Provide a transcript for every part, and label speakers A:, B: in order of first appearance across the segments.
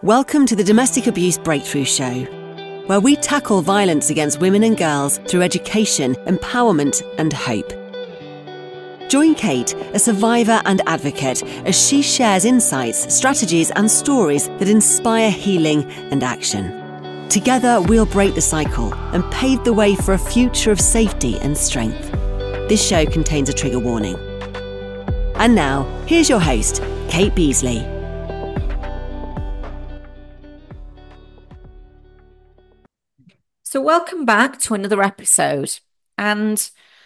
A: Welcome to the Domestic Abuse Breakthrough Show, where we tackle violence against women and girls through education, empowerment, and hope. Join Kate, a survivor and advocate, as she shares insights, strategies, and stories that inspire healing and action. Together, we'll break the cycle and pave the way for a future of safety and strength. This show contains a trigger warning. And now, here's your host, Kate Beasley.
B: So welcome back to another episode. And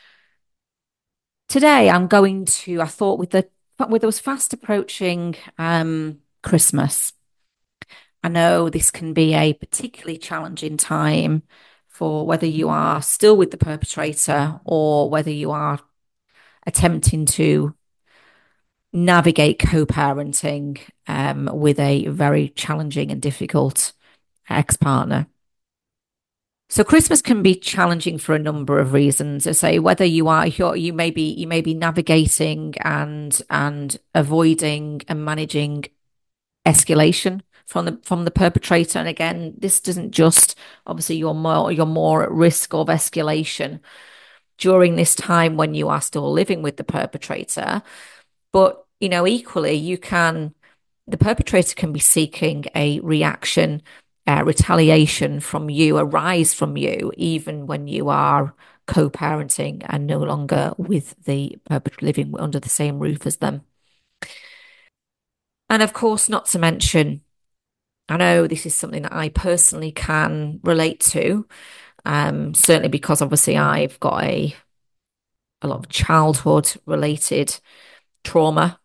B: today I thought with us fast approaching Christmas, I know this can be a particularly challenging time for whether you are still with the perpetrator or whether you are attempting to navigate co-parenting with a very challenging and difficult ex-partner. So Christmas can be challenging for a number of reasons. I say whether you may be navigating and avoiding and managing escalation from the perpetrator. And again, this doesn't just obviously you're more at risk of escalation during this time when you are still living with the perpetrator, but equally the perpetrator can be seeking a reaction. Retaliation from you, a rise from you, even when you are co-parenting and no longer with the living under the same roof as them. And of course, not to mention, I know this is something that I personally can relate to, certainly because obviously I've got a lot of childhood related trauma,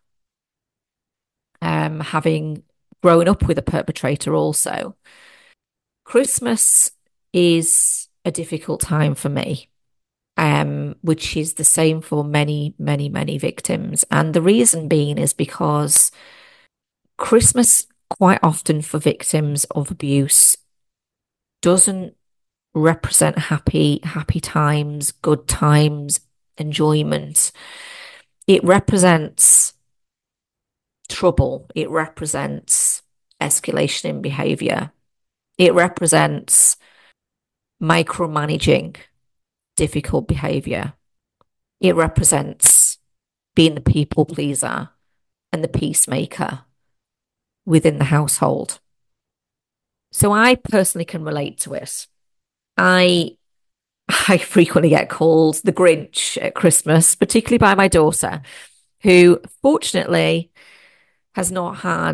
B: having grown up with a perpetrator also. Christmas is a difficult time for me, which is the same for many, many, many victims. And the reason being is because Christmas, quite often for victims of abuse, doesn't represent happy times, good times, enjoyment. It represents trouble. It represents escalation in behavior. It represents micromanaging difficult behavior. It represents being the people pleaser and the peacemaker within the household. So I personally can relate to it. I frequently get called the Grinch at Christmas, particularly by my daughter, who fortunately has not had,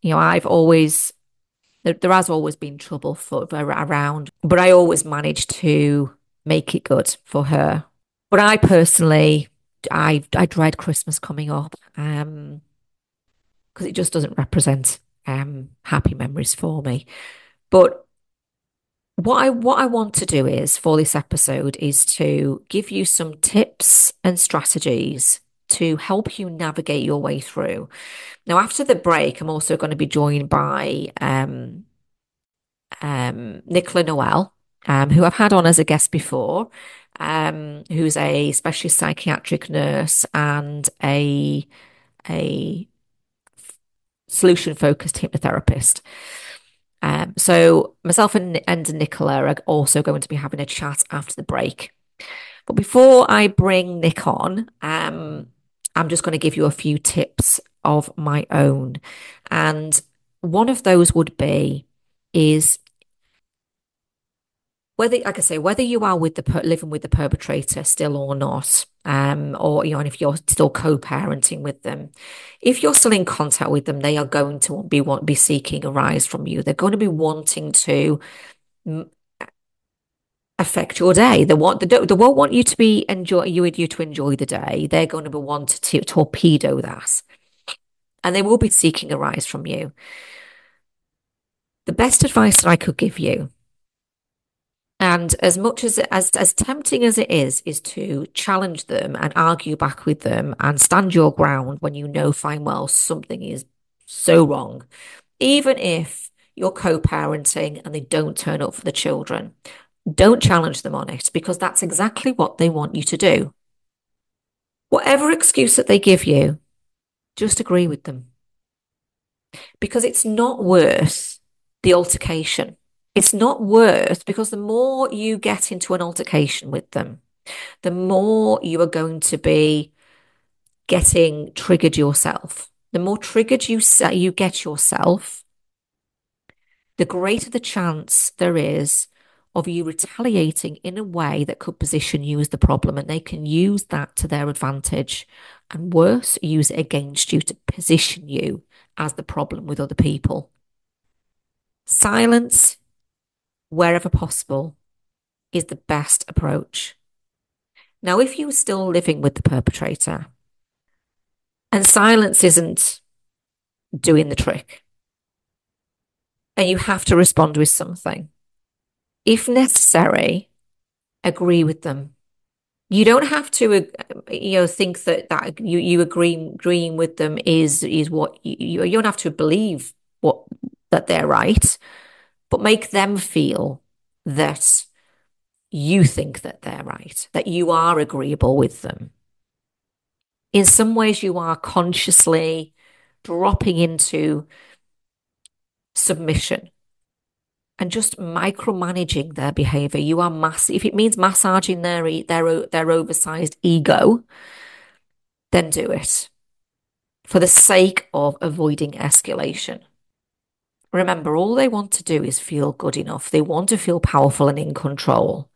B: there has always been trouble around, but I always manage to make it good for her. But I personally, I dread Christmas coming up because it just doesn't represent happy memories for me. But what I want to do is for this episode is to give you some tips and strategies to help you navigate your way through. Now, after the break, I'm also going to be joined by Nicola Noel, who I've had on as a guest before, who's a specialist psychiatric nurse and a solution-focused hypnotherapist. So myself and Nicola are also going to be having a chat after the break. But before I bring Nick on, I'm just going to give you a few tips of my own. And one of those would be is whether you are living with the perpetrator still or not, or and if you're still co-parenting with them, if you're still in contact with them, they are going to be seeking a rise from you. They're going to be wanting to affect your day. They won't want you to enjoy the day. They're going to want to torpedo that, and they will be seeking a rise from you. The best advice that I could give you, and as much as tempting as it is to challenge them and argue back with them and stand your ground when you know fine well something is so wrong, even if you're co-parenting and they don't turn up for the children, don't challenge them on it, because that's exactly what they want you to do. Whatever excuse that they give you, just agree with them. Because it's not worth the altercation. It's not worth, because the more you get into an altercation with them, the more you are going to be getting triggered yourself. The more triggered you get yourself, the greater the chance there is of you retaliating in a way that could position you as the problem, and they can use that to their advantage, and worse, use it against you to position you as the problem with other people. Silence, wherever possible, is the best approach. Now, if you're still living with the perpetrator and silence isn't doing the trick, and you have to respond with something, if necessary, agree with them. You don't have to, think that you agreeing with them is what you don't have to believe that they're right, but make them feel that you think that they're right, that you are agreeable with them. In some ways, you are consciously dropping into submission and just micromanaging their behavior. You are if it means massaging their oversized ego, then do it for the sake of avoiding escalation. Remember, all they want to do is feel good enough. They want to feel powerful and in control.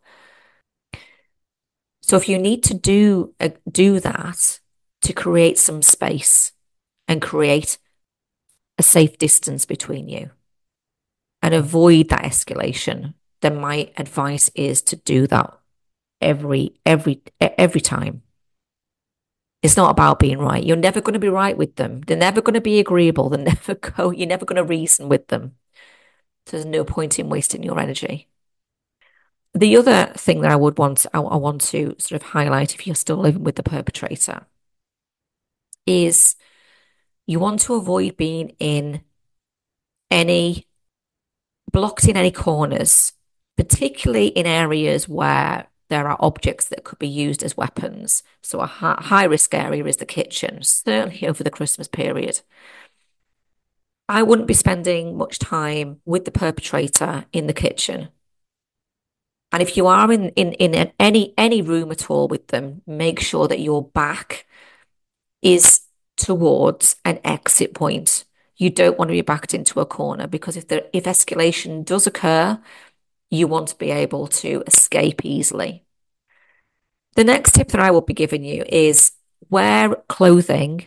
B: So if you need to do that to create some space and create a safe distance between you and avoid that escalation, then my advice is to do that every time. It's not about being right. You're never going to be right with them. They're never going to be agreeable. You're never going to reason with them. So there's no point in wasting your energy. The other thing that I want to sort of highlight, if you're still living with the perpetrator, is you want to avoid being blocked in any corners, particularly in areas where there are objects that could be used as weapons. So a high risk area is the kitchen, certainly over the Christmas period. I wouldn't be spending much time with the perpetrator in the kitchen. And if you are in any room at all with them, make sure that your back is towards an exit point. You don't want to be backed into a corner, because if escalation does occur, you want to be able to escape easily. The next tip that I will be giving you is wear clothing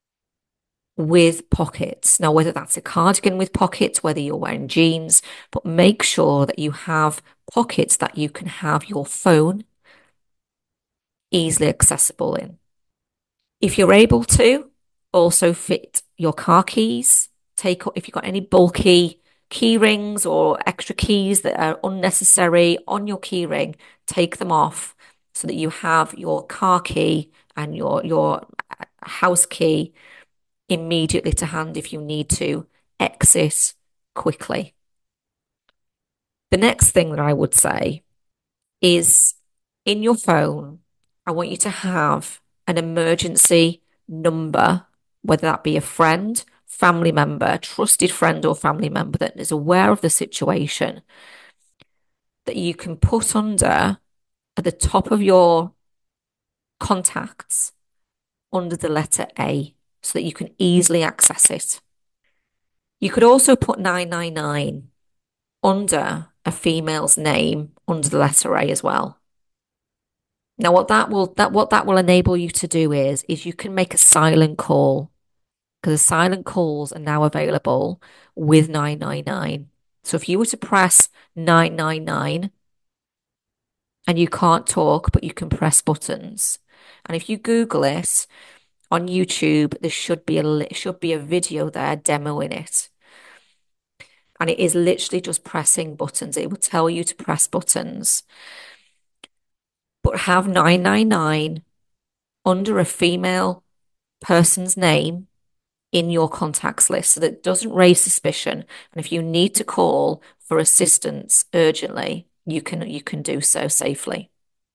B: with pockets. Now, whether that's a cardigan with pockets, whether you're wearing jeans, but make sure that you have pockets that you can have your phone easily accessible in. If you're able to, also fit your car keys. If you've got any bulky key rings or extra keys that are unnecessary on your key ring, take them off so that you have your car key and your house key immediately to hand if you need to exit quickly. The next thing that I would say is, in your phone, I want you to have an emergency number, whether that be a friend, family member, trusted friend or family member that is aware of the situation, that you can put at the top of your contacts under the letter A, so that you can easily access it. You could also put 999 under a female's name under the letter A as well. Now, what that will enable you to do is you can make a silent call, because the silent calls are now available with 999. So if you were to press 999 and you can't talk, but you can press buttons, and if you Google it on YouTube, there should be a video there demoing it. And it is literally just pressing buttons. It will tell you to press buttons. But have 999 under a female person's name in your contacts list, so that it doesn't raise suspicion. And if you need to call for assistance urgently, you can do so safely,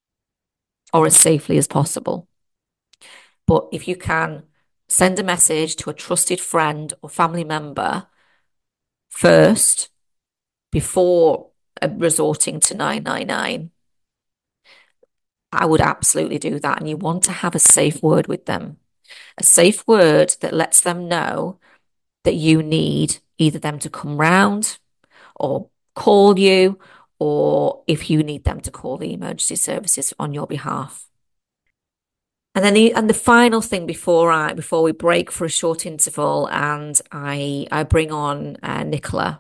B: or as safely as possible. But if you can send a message to a trusted friend or family member first, before resorting to 999, I would absolutely do that. And you want to have a safe word with them, a safe word that lets them know that you need either them to come round or call you, or if you need them to call the emergency services on your behalf. And then the final thing before we break for a short interval and I bring on Nicola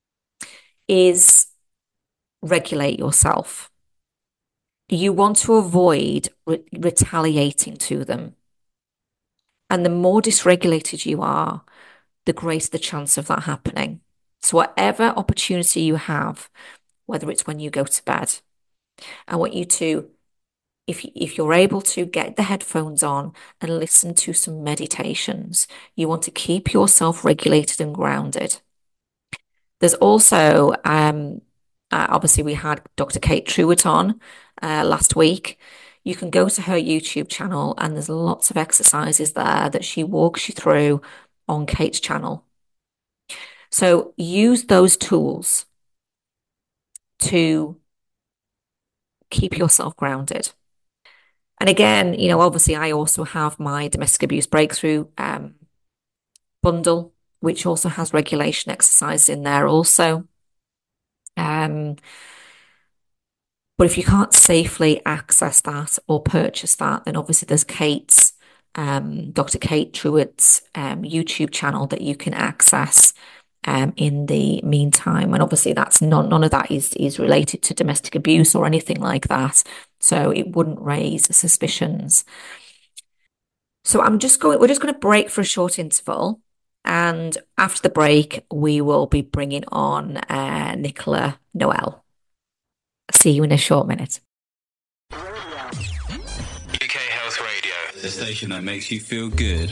B: is regulate yourself. You want to avoid retaliating to them. And the more dysregulated you are, the greater the chance of that happening. So whatever opportunity you have, whether it's when you go to bed, I want you to, if you're able to, get the headphones on and listen to some meditations. You want to keep yourself regulated and grounded. There's also, obviously we had Dr. Kate Truitt on last week. You can go to her YouTube channel and there's lots of exercises there that she walks you through on Kate's channel. So use those tools to keep yourself grounded. And again, obviously I also have my domestic abuse breakthrough bundle, which also has regulation exercises in there also. But if you can't safely access that or purchase that, then obviously there's Kate's, Dr. Kate Truitt's YouTube channel that you can access in the meantime. And obviously that's none of that is related to domestic abuse or anything like that. So it wouldn't raise suspicions. So we're just going to break for a short interval. And after the break, we will be bringing on Nicola Noel. See you in a short minute.
C: UK Health Radio, the station that makes you feel good.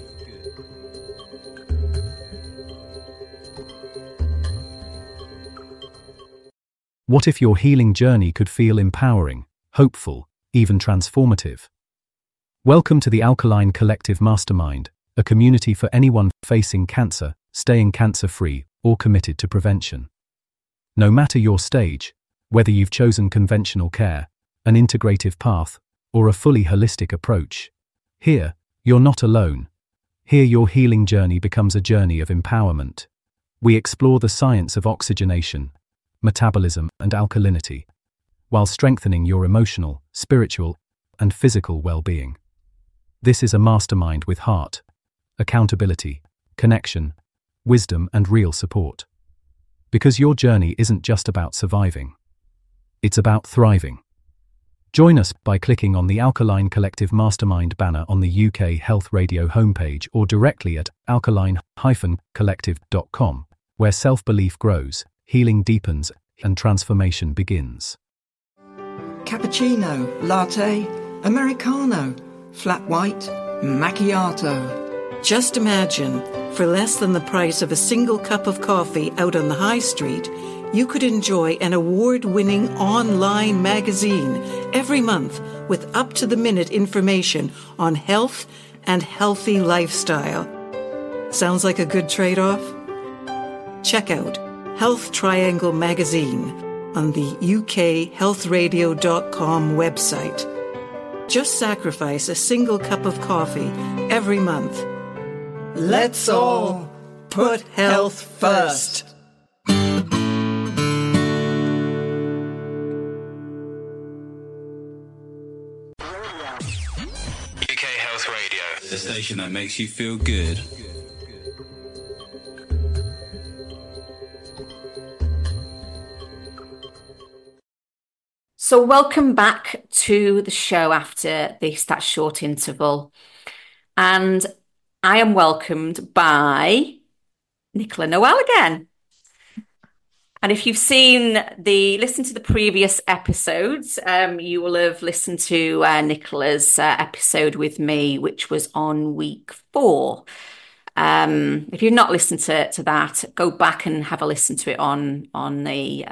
D: What if your healing journey could feel empowering, hopeful, even transformative? Welcome to the Alkaline Collective Mastermind, a community for anyone facing cancer, staying cancer-free, or committed to prevention. No matter your stage, whether you've chosen conventional care, an integrative path, or a fully holistic approach, here, you're not alone. Here your healing journey becomes a journey of empowerment. We explore the science of oxygenation, metabolism, and alkalinity, while strengthening your emotional, spiritual, and physical well-being. This is a mastermind with heart, accountability, connection, wisdom, and real support. Because your journey isn't just about surviving. It's about thriving. Join us by clicking on the Alkaline Collective Mastermind banner on the UK Health Radio homepage or directly at alkaline-collective.com, where self-belief grows, healing deepens, and transformation begins.
E: Cappuccino, latte, Americano, flat white, macchiato. Just imagine, for less than the price of a single cup of coffee out on the high street, you could enjoy an award-winning online magazine every month with up-to-the-minute information on health and healthy lifestyle. Sounds like a good trade-off? Check out Health Triangle magazine on the ukhealthradio.com website. Just sacrifice a single cup of coffee every month. Let's all put health first.
C: UK Health Radio, the station that makes you feel good.
B: So welcome back to the show after that short interval. And I am welcomed by Nicola Noel again. And if you've listened to the previous episodes, you will have listened to Nicola's episode with me, which was on week 4. If you've not listened to that, go back and have a listen to it on the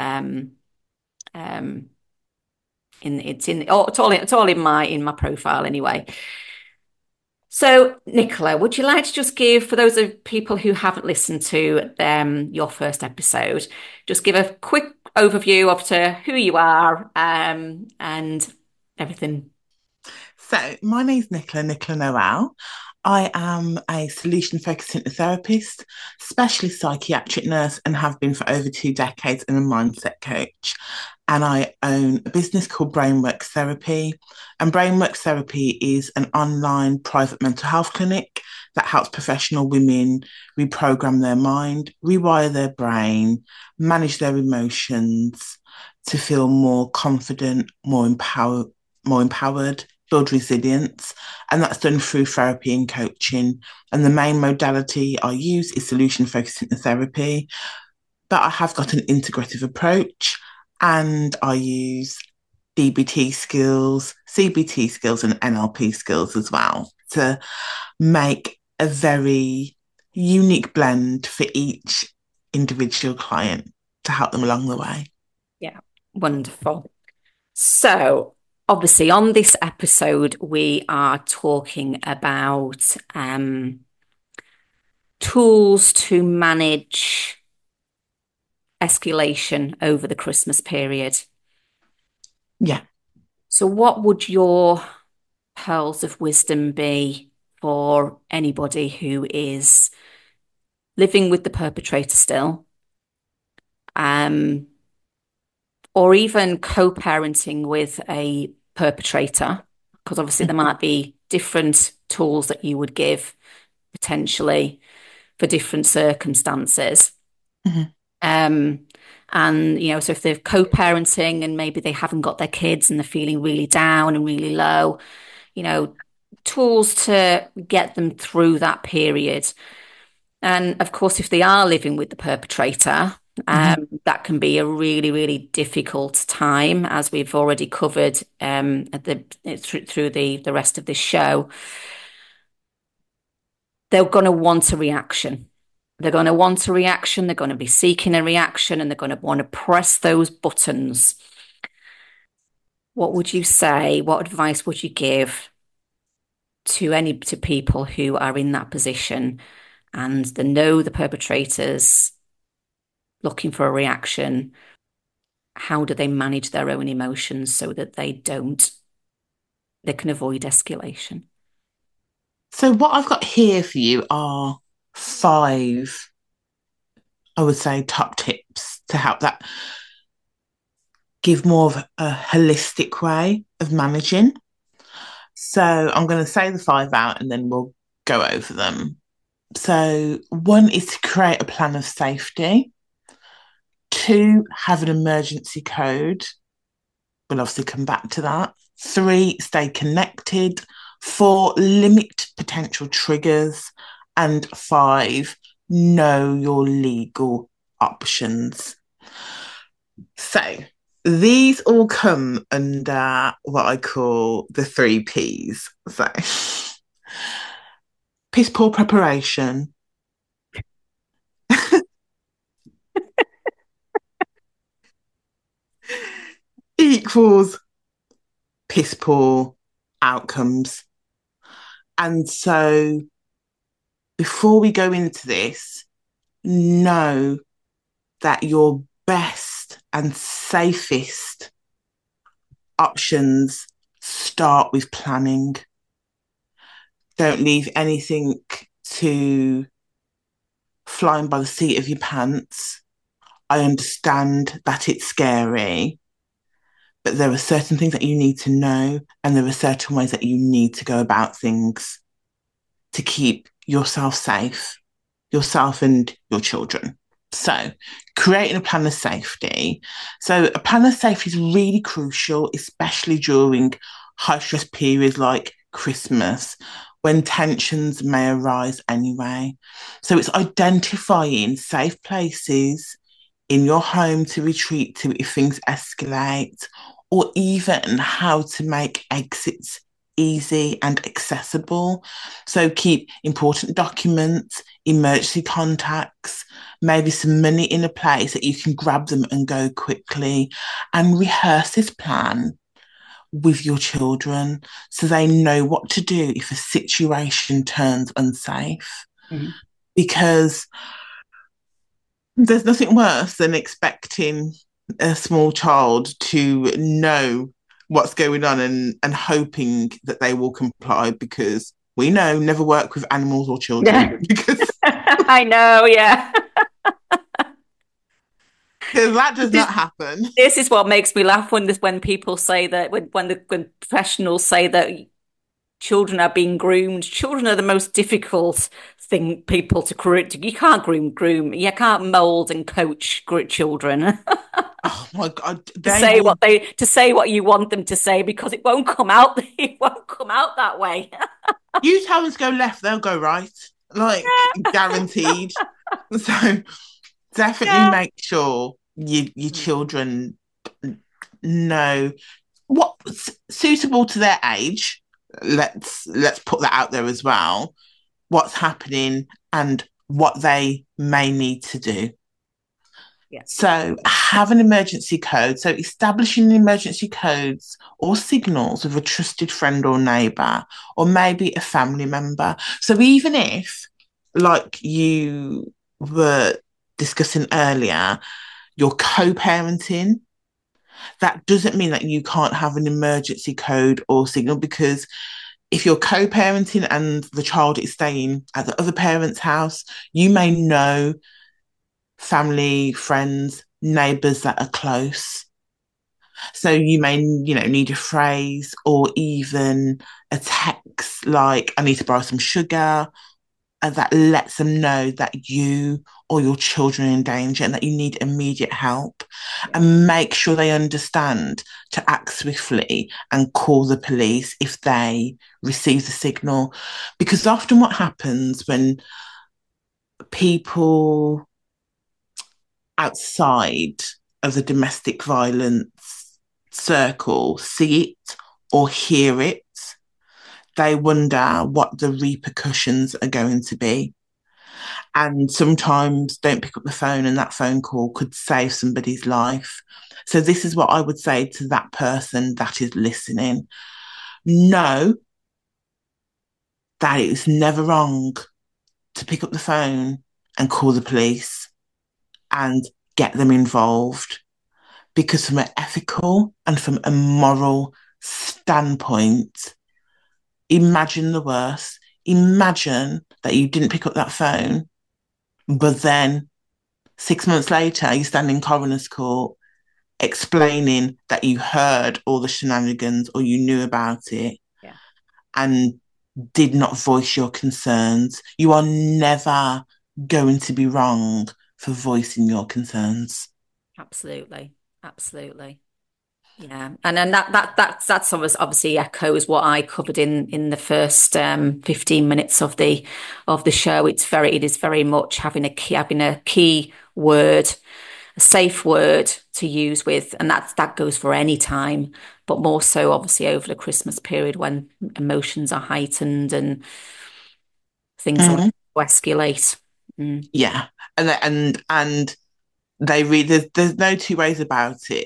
B: it's all in my profile anyway. So, Nicola, would you like to just give, for those of people who haven't listened to your first episode, just give a quick overview of to who you are and everything?
F: So, my name is Nicola Noel. I am a solution-focused hypnotherapist, specialist psychiatric nurse, and have been for over 2 decades, and a mindset coach. And I own a business called Brainworks Therapy. And Brainworks Therapy is an online private mental health clinic that helps professional women reprogram their mind, rewire their brain, manage their emotions to feel more confident, more empowered, build resilience, and that's done through therapy and coaching. And the main modality I use is solution focused hypnotherapy, but I have got an integrative approach, and I use DBT skills, CBT skills, and NLP skills as well to make a very unique blend for each individual client to help them along the way.
B: Yeah, wonderful. So, obviously, on this episode, we are talking about tools to manage escalation over the Christmas period.
F: Yeah.
B: So, what would your pearls of wisdom be for anybody who is living with the perpetrator still, or even co-parenting with a perpetrator? Because obviously there might be different tools that you would give potentially for different circumstances. And, you know, so if they're co-parenting and maybe they haven't got their kids and they're feeling really down and really low, you know, tools to get them through that period. And of course, if they are living with the perpetrator, that can be a really, really difficult time, as we've already covered through the rest of this show. They're going to want a reaction. They're going to want a reaction. They're going to be seeking a reaction, and they're going to want to press those buttons. What would you say? What advice would you give to people who are in that position and they know the perpetrators looking for a reaction? How do they manage their own emotions so that they can avoid escalation?
F: So what I've got here for you are 5, I would say, top tips to help that give more of a holistic way of managing. So I'm going to say the 5 out and then we'll go over them. So 1 is to create a plan of safety. 2, have an emergency code. We'll obviously come back to that. 3, stay connected. 4, limit potential triggers. And 5, know your legal options. So these all come under what I call the 3 Ps. So piss poor preparation, equals piss poor outcomes. And so before we go into this, know that your best and safest options start with planning. Don't leave anything to flying by the seat of your pants. I understand that it's scary, but there are certain things that you need to know, and there are certain ways that you need to go about things to keep yourself safe, yourself and your children. So creating a plan of safety. So a plan of safety is really crucial, especially during high stress periods like Christmas, when tensions may arise anyway. So it's identifying safe places in your home to retreat to if things escalate, or even how to make exits easy and accessible. So keep important documents, emergency contacts, maybe some money in a place that you can grab them and go quickly, and rehearse this plan with your children so they know what to do if a situation turns unsafe. Because there's nothing worse than expecting a small child to know what's going on and hoping that they will comply, because we know never work with animals or children. Because
B: I know, yeah.
F: because that does not happen.
B: This is what makes me laugh when people say that, when professionals say that children are being groomed. Children are the most difficult people to groom. You can't groom. You can't mold and coach children.
F: Oh my God!
B: To say what you want them to say, because it won't come out. It won't come out that way.
F: You tell them to go left, they'll go right, like guaranteed. So definitely make sure your children know what's suitable to their age. Let's put that out there as well. What's happening and what they may need to do. So have an emergency code. So establishing emergency codes or signals with a trusted friend or neighbour, or maybe a family member. So even if, like you were discussing earlier, you're co-parenting, that doesn't mean that you can't have an emergency code or signal, because if you're co-parenting and the child is staying at the other parent's house, you may know family, friends, neighbours that are close. So you may, need a phrase or even a text like, I need to borrow some sugar, and that lets them know that you or your children are in danger and that you need immediate help. And make sure they understand to act swiftly and call the police if they receive the signal. Because often what happens when people outside of the domestic violence circle see it or hear it, they wonder what the repercussions are going to be. And sometimes don't pick up the phone, and that phone call could save somebody's life. So this is what I would say to that person that is listening. Know that it is never wrong to pick up the phone and call the police and get them involved, because from an ethical and from a moral standpoint, imagine the worst. Imagine that you didn't pick up that phone, but then 6 months later, you stand in coroner's court explaining that you heard all the shenanigans or you knew about it and did not voice your concerns. You are never going to be wrong for voicing your concerns.
B: Absolutely. Yeah, and then that's obviously echoes what I covered in the first 15 minutes of the show. It is very much having a key word, a safe word to use with, and that goes for any time, but more so obviously over the Christmas period when emotions are heightened and things like to escalate.
F: Yeah, and they read. There's no two ways about it.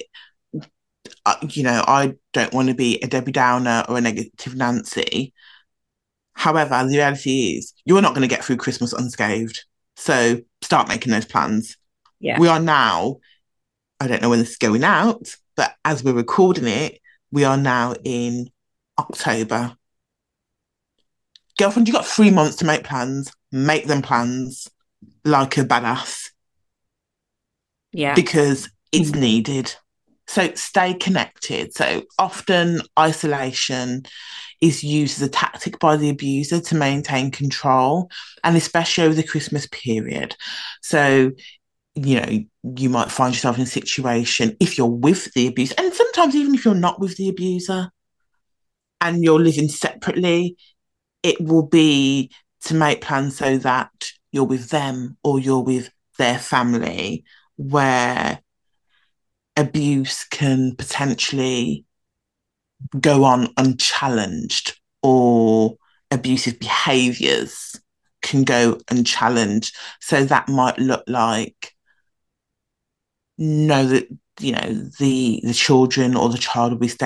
F: I don't want to be a Debbie Downer or a negative Nancy. However, the reality is you're not going to get through Christmas unscathed. So start making those plans.
B: Yeah.
F: We are now, I don't know when this is going out, but as we're recording it, we are now in October. Girlfriend, you've got 3 months to make plans. Make them plans like a badass.
B: Yeah.
F: Because it's needed. So stay connected. So often isolation is used as a tactic by the abuser to maintain control, and especially over the Christmas period. So, you might find yourself in a situation if you're with the abuser, and sometimes even if you're not with the abuser and you're living separately, it will be to make plans so that you're with them or you're with their family, where abuse can potentially go on unchallenged, or abusive behaviours can go unchallenged. So that might look like the children or the child will be staying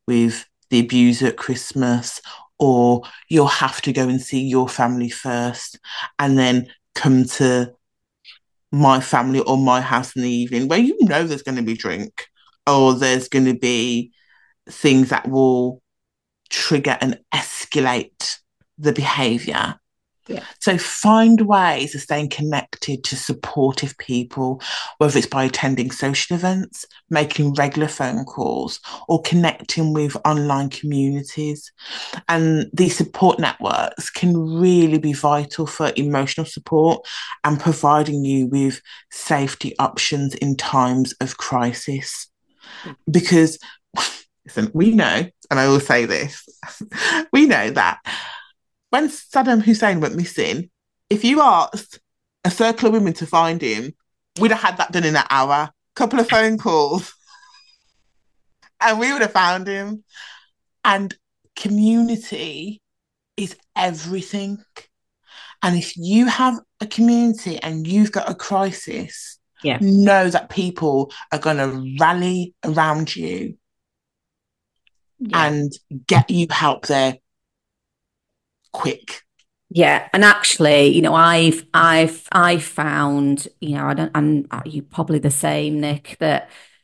F: with the abuser at Christmas, or you'll have to go and see your family first and then come to my family or my house in the evening, where you know there's going to be drink or there's going to be things that will trigger and escalate the behaviour.
B: Yeah.
F: So find ways of staying connected to supportive people, whether it's by attending social events, making regular phone calls, or connecting with online communities. And these support networks can really be vital for emotional support and providing you with safety options in times of crisis. Because, listen, we know, and I will say this, we know that when Saddam Hussein went missing, if you asked a circle of women to find him, we'd have had that done in an hour, couple of phone calls, and we would have found him. And community is everything. And if you have a community and you've got a crisis, know that people are going to rally around you and get you help there quick.
B: Yeah, and actually, you know, I've found, you know, and you probably the same, Nick, that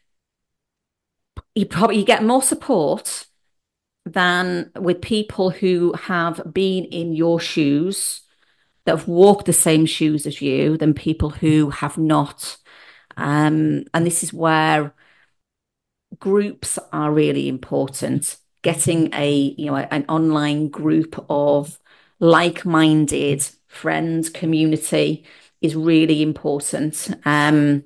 B: you get more support than with people who have been in your shoes, that have walked the same shoes as you, than people who have not. And this is where groups are really important. Getting an online group of like-minded friends, community is really important. I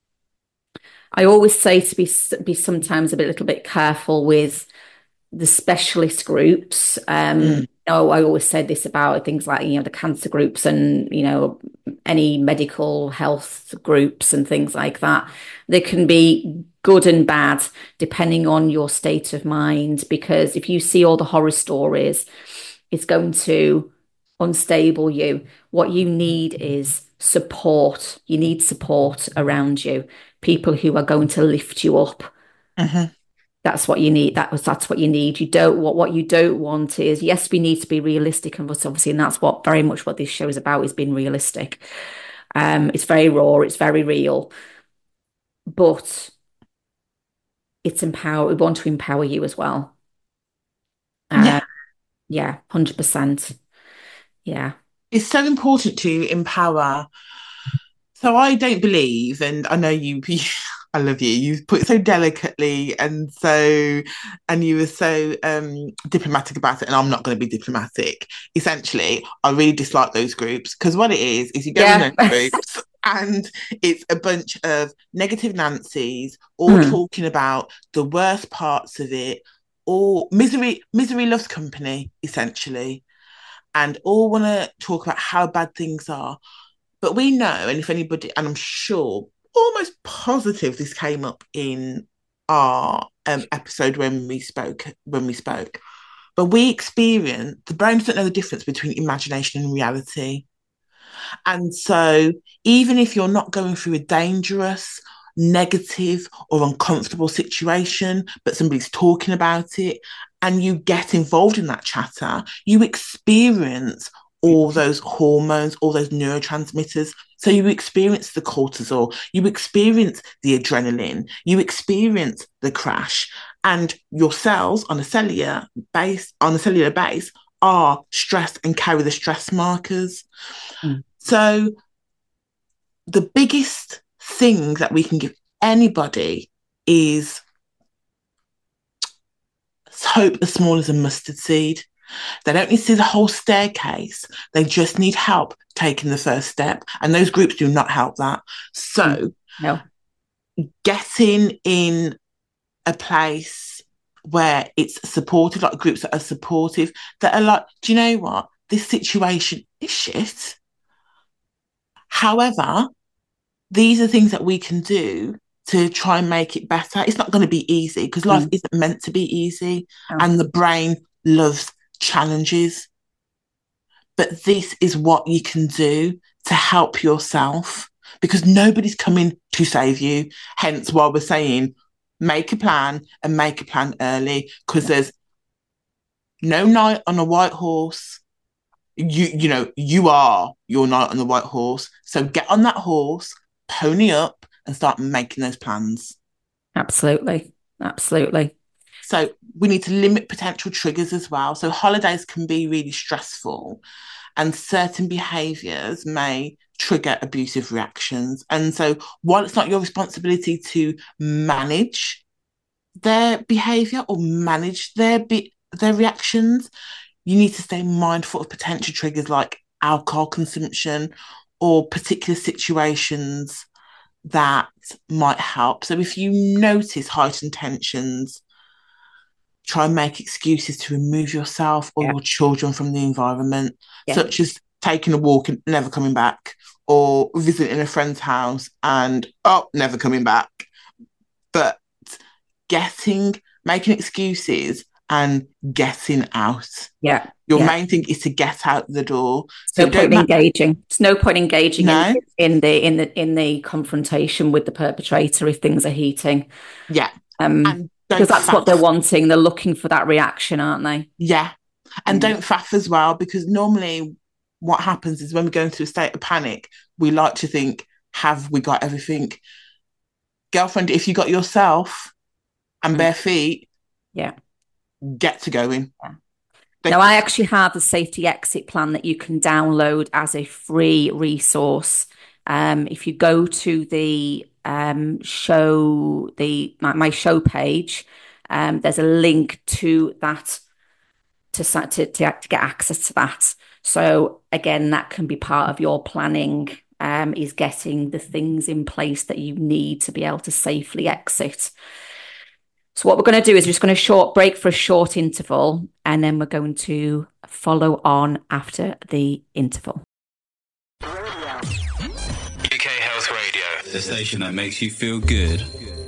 B: always say to be sometimes a little bit careful with the specialist groups. I always said this about things like, you know, the cancer groups and, you know, any medical health groups and things like that. They can be good and bad depending on your state of mind, because if you see all the horror stories, it's going to unstable you. What you need is support. You need support around you, people who are going to lift you up.
F: Mm-hmm.
B: That's what you need. That's what you need. What you don't want is, yes, we need to be realistic, and obviously, and that's what very much what this show is about, is being realistic. It's very raw, it's very real, but it's empower. We want to empower you as well. Yeah, 100%. Yeah,
F: it's so important to empower. So I don't believe, and I know you. I love you. You put it so delicately, and you were so diplomatic about it. And I'm not going to be diplomatic. Essentially, I really dislike those groups, because what it is you go in those groups and it's a bunch of negative Nancys all talking about the worst parts of it, or misery loves company, essentially, and all want to talk about how bad things are. But we know, and if anybody, and I'm sure, almost positive, this came up in our episode when we spoke. But the brain doesn't know the difference between imagination and reality. And so even if you're not going through a dangerous, negative, or uncomfortable situation, but somebody's talking about it, and you get involved in that chatter, you experience all those hormones, all those neurotransmitters. So you experience the cortisol, you experience the adrenaline, you experience the crash, and your cells on a cellular base are stressed and carry the stress markers. So the biggest thing that we can give anybody is hope as small as a mustard seed. They don't need to see the whole staircase. They just need help taking the first step. And those groups do not help that. So getting in a place where it's supportive, like groups that are supportive, that are like, do you know what? This situation is shit. However, these are things that we can do to try and make it better. It's not going to be easy, because life isn't meant to be easy. And the brain loves challenges. But this is what you can do to help yourself, because nobody's coming to save you. Hence why we're saying Make a plan and make a plan early, because there's no night on a white horse. You are your knight on the white horse. So get on that horse, pony up, and start making those plans.
B: Absolutely. Absolutely.
F: So we need to limit potential triggers as well. So holidays can be really stressful, and certain behaviours may trigger abusive reactions. And so while it's not your responsibility to manage their behaviour or manage their reactions, you need to stay mindful of potential triggers like alcohol consumption or particular situations that might help. So if you notice heightened tensions, try and make excuses to remove yourself or your children from the environment, such as taking a walk and never coming back, or visiting a friend's house and never coming back. But making excuses and getting out.
B: Yeah.
F: Your main thing is to get out the door.
B: So no point engaging. It's no point engaging
F: No.
B: in the confrontation with the perpetrator if things are heating.
F: Yeah.
B: Because that's what they're wanting. They're looking for that reaction, aren't they?
F: Yeah. And don't faff as well, because normally what happens is when we go into a state of panic, we like to think, have we got everything? Girlfriend, if you got yourself and bare feet, get to going.
B: Now, I actually have the safety exit plan that you can download as a free resource. If you go to the my show page, there's a link to that to get access to that. So again, that can be part of your planning, is getting the things in place that you need to be able to safely exit. So what we're going to do is we're just going to break for a short interval, and then we're going to follow on after the interval.
C: UK Health Radio, the station that makes you feel good.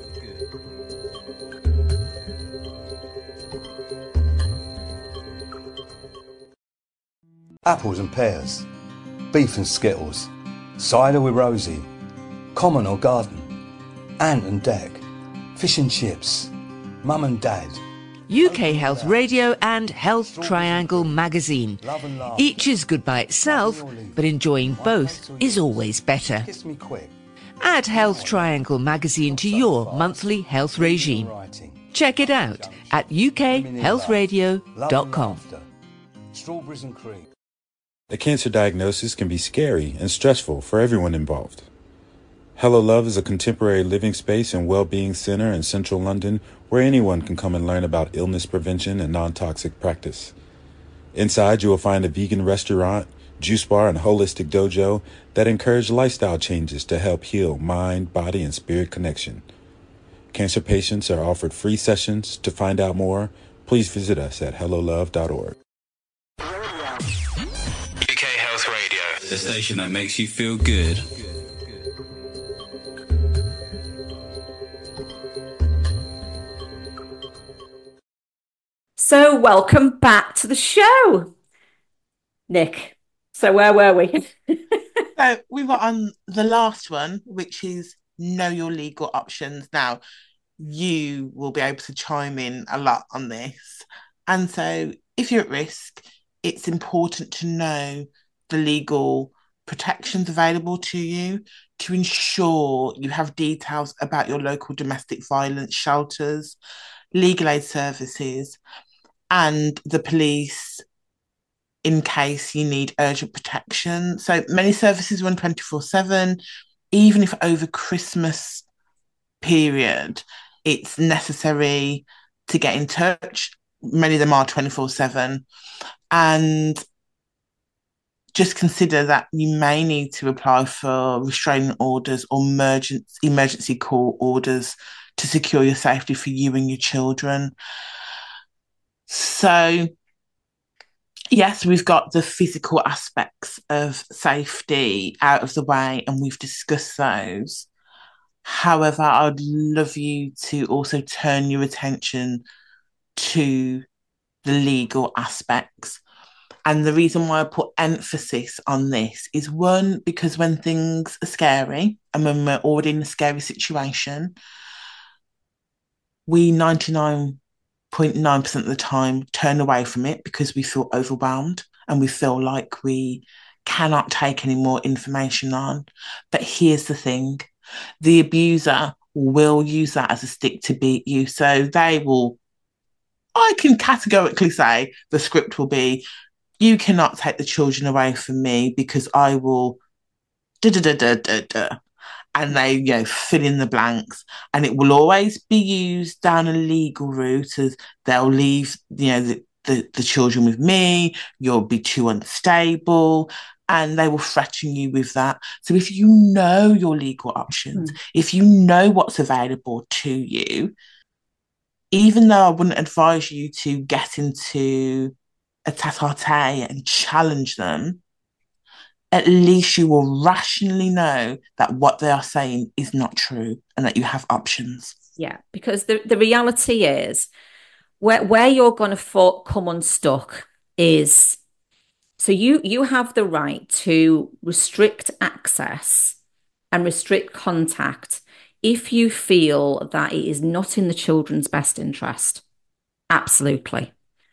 G: Apples and pears, beef and skittles, cider with Rosie, common or garden, ant and deck, fish and chips, mum and dad.
H: UK Health Radio and Health Triangle magazine. Each is good by itself, but enjoying both is always better.
G: Kiss me quick.
H: Add Health Triangle magazine to your monthly health regime. Check it out at ukhealthradio.com.
G: Strawberries and cream.
I: A cancer diagnosis can be scary and stressful for everyone involved. Hello Love is a contemporary living space and well-being center in central London where anyone can come and learn about illness prevention and non-toxic practice. Inside, you will find a vegan restaurant, juice bar, and holistic dojo that encourage lifestyle changes to help heal mind, body, and spirit connection. Cancer patients are offered free sessions. To find out more, please visit us at hellolove.org.
C: UK Health Radio, the station that makes you feel good.
B: So welcome back to the show, Nick. So where were we?
F: So we were on the last one, which is know your legal options. Now, you will be able to chime in a lot on this. And so if you're at risk, it's important to know the legal protections available to you to ensure you have details about your local domestic violence shelters, legal aid services, and the police in case you need urgent protection. So many services run 24/7, even if over Christmas period, it's necessary to get in touch. Many of them are 24/7. And just consider that you may need to apply for restraining orders or emergency court orders to secure your safety for you and your children. So, yes, we've got the physical aspects of safety out of the way, and we've discussed those. However, I'd love you to also turn your attention to the legal aspects. And the reason why I put emphasis on this is, one, because when things are scary and when we're already in a scary situation, we 99.9% of the time turn away from it because we feel overwhelmed and we feel like we cannot take any more information on. But here's the thing, the abuser will use that as a stick to beat you. So they will, I can categorically say the script will be, you cannot take the children away from me because I will da da da da da da. And they, fill in the blanks. And it will always be used down a legal route as they'll leave, the children with me, you'll be too unstable. And they will threaten you with that. So if you know your legal options, if you know what's available to you, even though I wouldn't advise you to get into a tete-a-tete and challenge them, at least you will rationally know that what they are saying is not true and that you have options.
B: Yeah, because the reality is where you're going to come unstuck is, so you have the right to restrict access and restrict contact if you feel that it is not in the children's best interest. Absolutely.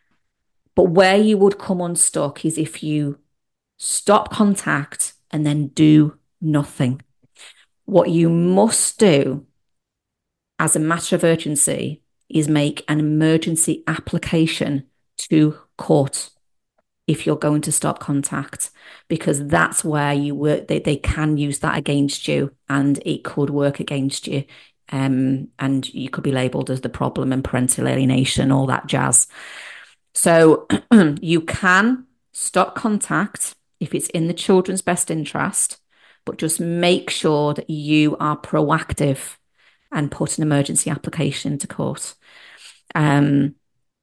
B: But where you would come unstuck is if you stop contact and then do nothing. What you must do as a matter of urgency is make an emergency application to court if you're going to stop contact, because that's where they can use that against you and it could work against you. And you could be labelled as the problem and parental alienation, all that jazz. So you can stop contact if it's in the children's best interest, but just make sure that you are proactive and put an emergency application into court. Again,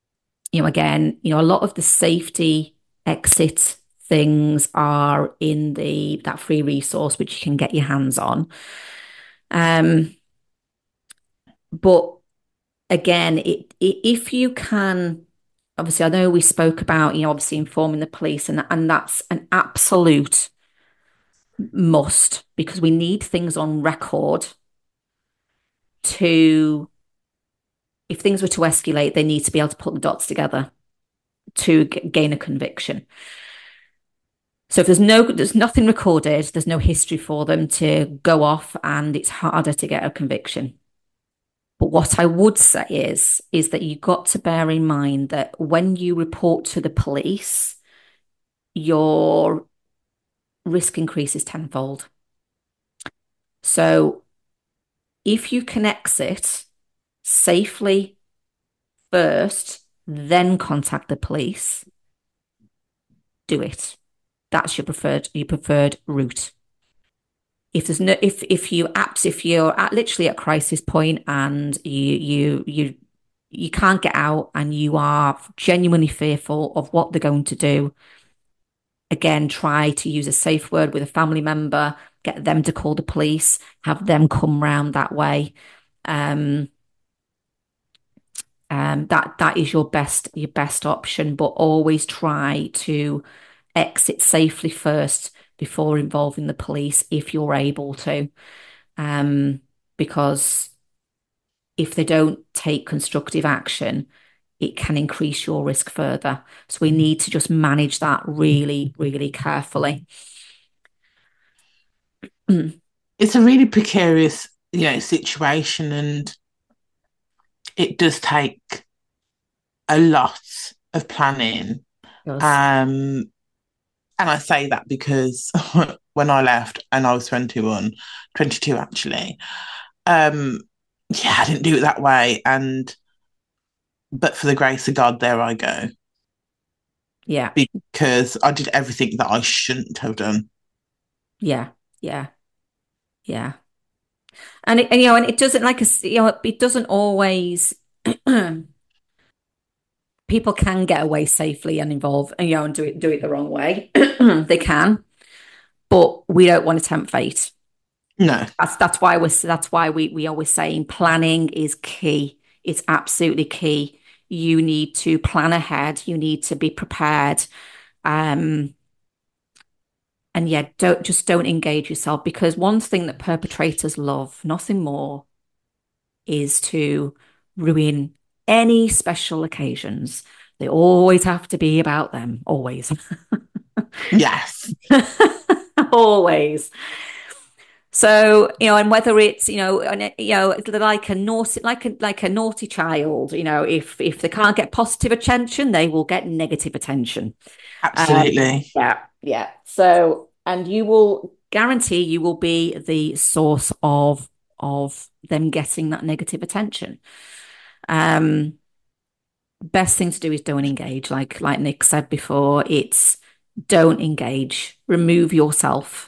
B: a lot of the safety exit things are in that free resource, which you can get your hands on. But again, if you can, obviously, I know we spoke about, obviously informing the police, and that's an absolute must, because we need things on record to, if things were to escalate, they need to be able to put the dots together to gain a conviction. So if there's nothing recorded, there's no history for them to go off, and it's harder to get a conviction. But what I would say is that you've got to bear in mind that when you report to the police, your risk increases tenfold. So if you can exit safely first, then contact the police, do it. That's your preferred route. If you're literally at crisis point and you can't get out and you are genuinely fearful of what they're going to do, again, try to use a safe word with a family member, get them to call the police, have them come round that way. That is your best option, but always try to exit safely first before involving the police if you're able to, because if they don't take constructive action, it can increase your risk further. So we need to just manage that really, really carefully.
F: It's a really precarious, situation, and it does take a lot of planning. And I say that because when I left and I was 22 actually, I didn't do it that way. But for the grace of God, there I go.
B: Yeah.
F: Because I did everything that I shouldn't have done.
B: Yeah. And it doesn't, it doesn't always, people can get away safely and involve, and do it the wrong way. They can, but we don't want to tempt fate.
F: No.
B: That's why we always saying planning is key. It's absolutely key. You need to plan ahead. You need to be prepared. And don't engage yourself, because one thing that perpetrators love, nothing more, is to ruin any special occasions. They always have to be about them, always.
F: Yes.
B: Always. So, and whether it's, like a naughty child, if they can't get positive attention, they will get negative attention.
F: Absolutely.
B: Yeah. So, and you will guarantee you will be the source of them getting that negative attention. Best thing to do is don't engage. Like Nick said before, it's don't engage. Remove yourself,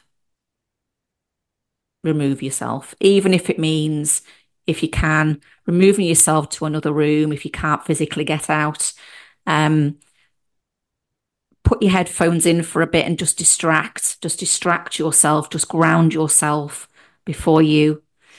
B: even if it means, if you can, removing yourself to another room if you can't physically get out. Put your headphones in for a bit and just distract yourself, just ground yourself before you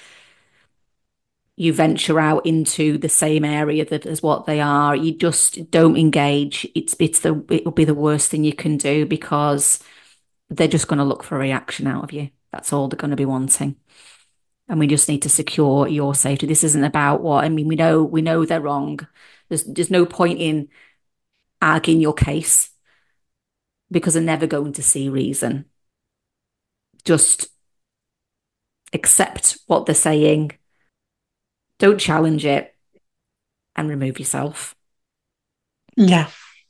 B: venture out into the same area that as what they are. You just don't engage. It will be the worst thing you can do, because they're just going to look for a reaction out of you. That's all they're going to be wanting. And we just need to secure your safety. This isn't about we know they're wrong. There's no point in arguing your case, because they're never going to see reason. Just accept what they're saying. Don't challenge it, and remove yourself.
F: Yeah.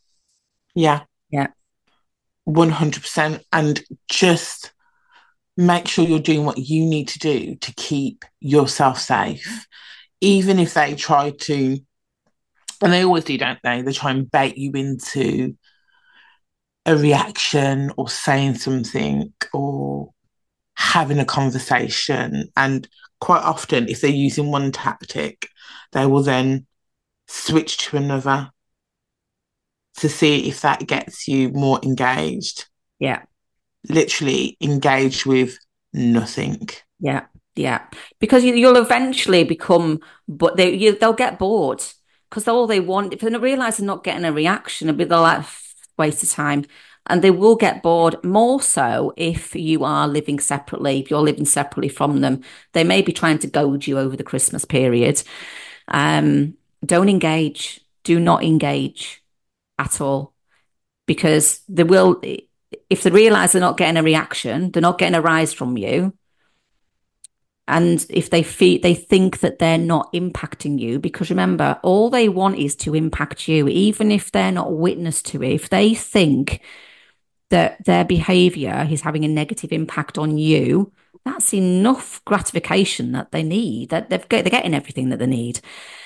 B: 100%.
F: And just make sure you're doing what you need to do to keep yourself safe. Even if they try to, and they always do, don't they? They try and bait you into a reaction or saying something or having a conversation. And quite often, if they're using one tactic, they will then switch to another to see if that gets you more engaged.
B: Yeah.
F: Literally engaged with nothing.
B: Yeah. Because you'll eventually become, but they'll get bored, because all they want, if they realise they're not getting a reaction, they're like, waste of time. And they will get bored, more so if you are living separately. If you're living separately from them, they may be trying to goad you over the Christmas period. Don't engage. Do not engage at all, because they will, if they realise they're not getting a reaction, they're not getting a rise from you, and if they think that they're not impacting you, because remember, all they want is to impact you, even if they're not witness to it. If they think that their behaviour is having a negative impact on you, that's enough gratification that they need, that they're getting everything that they need.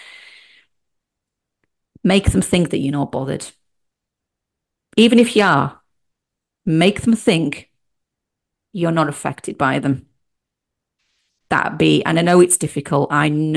B: Make them think that you're not bothered. Even if you are, make them think you're not affected by them. And I know it's difficult.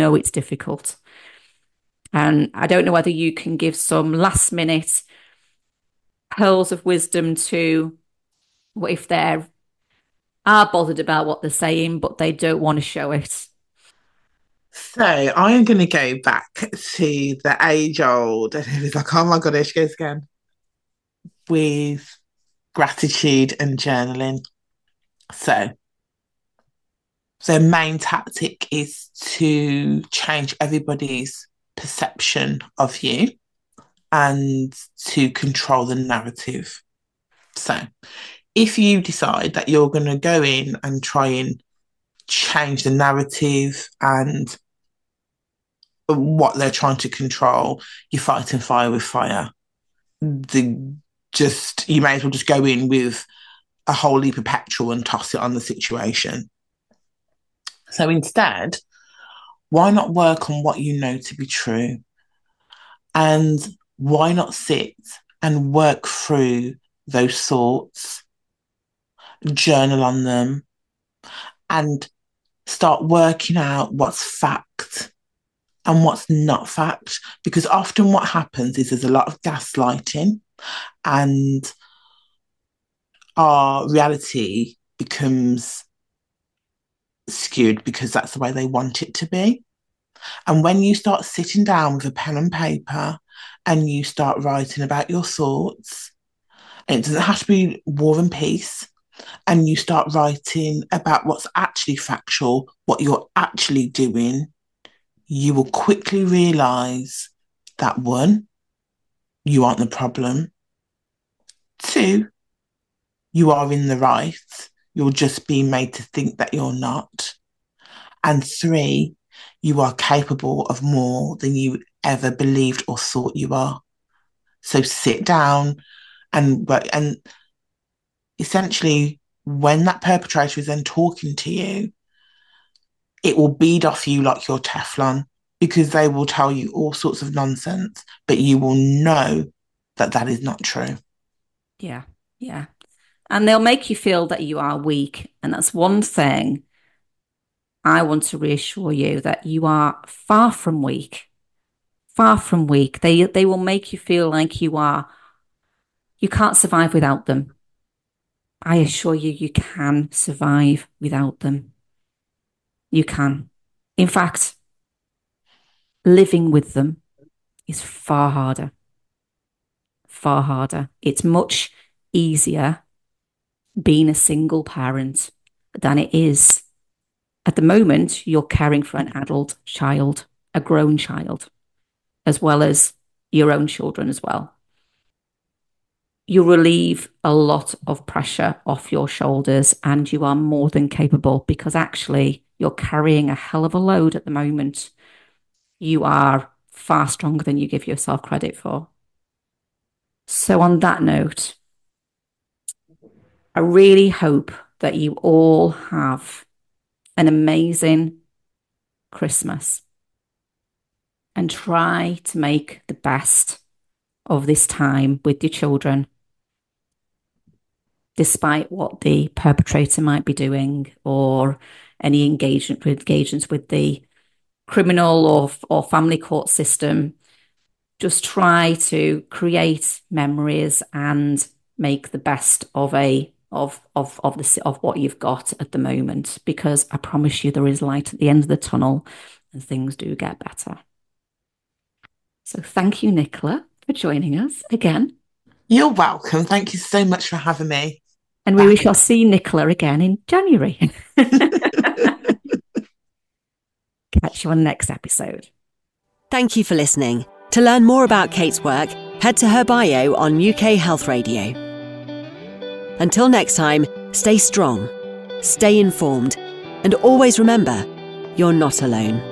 B: And I don't know whether you can give some last minute pearls of wisdom to what if they are bothered about what they're saying, but they don't want to show it.
F: So I am going to go back to the age old, and it was like, oh my God, there she goes again, with gratitude and journaling. So their main tactic is to change everybody's perception of you and to control the narrative. So if you decide that you're going to go in and try and change the narrative and what they're trying to control, you're fighting fire with fire. You may as well just go in with a whole heap of petrol and toss it on the situation. So instead, why not work on what you know to be true? And why not sit and work through those thoughts, journal on them, and start working out what's fact and what's not fact? Because often what happens is there's a lot of gaslighting, and our reality becomes skewed because that's the way they want it to be. And when you start sitting down with a pen and paper and you start writing about your thoughts, and it doesn't have to be War and Peace, and you start writing about what's actually factual, what you're actually doing, you will quickly realise that 1, you aren't the problem. 2, you are in the right. You're just being made to think that you're not. And 3, you are capable of more than you ever believed or thought you are. So sit down and essentially, when that perpetrator is then talking to you, it will bead off you like you're Teflon, because they will tell you all sorts of nonsense, but you will know that that is not true.
B: Yeah, yeah. And they'll make you feel that you are weak. And that's one thing I want to reassure you, that you are far from weak. Far from weak. They will make you feel like you can't survive without them. I assure you, you can survive without them. You can. In fact, living with them is far harder. Far harder. It's much easier being a single parent than it is. At the moment, you're caring for an adult child, a grown child, as well as your own children as well. You relieve a lot of pressure off your shoulders, and you are more than capable, because actually you're carrying a hell of a load at the moment. You are far stronger than you give yourself credit for. So on that note, I really hope that you all have an amazing Christmas and try to make the best of this time with your children, despite what the perpetrator might be doing, or any engagements with the criminal or family court system. Just try to create memories and make the best of what you've got at the moment, because I promise you there is light at the end of the tunnel and things do get better. So thank you, Nicola, for joining us again.
F: You're welcome. Thank you so much for having me.
B: And we shall see Nicola again in January. Catch you on the next episode.
A: Thank you for listening. To learn more about Kate's work, head to her bio on UK Health Radio. Until next time, stay strong, stay informed, and always remember, you're not alone.